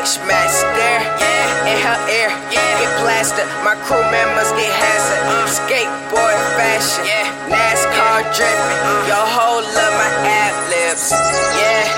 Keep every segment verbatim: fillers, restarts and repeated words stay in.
match stare, yeah, in her ear, yeah, get blasted. My crew members get hazard, uh, skateboard fashion, yeah, NASCAR dripping, uh, your whole love my ad libs, yeah.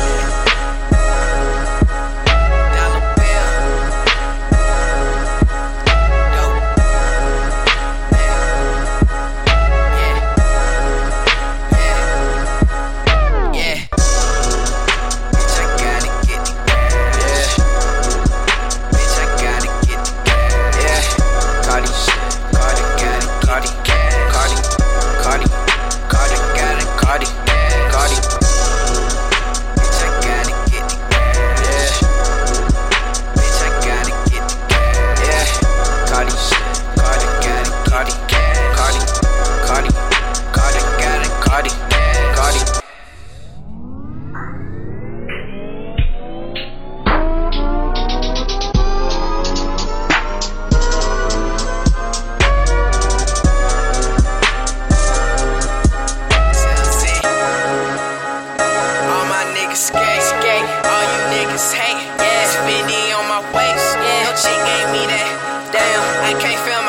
Skate, skate, all you niggas hate, yeah. Spinny on my waist, yeah. No chick gave me that, damn, I can't feel my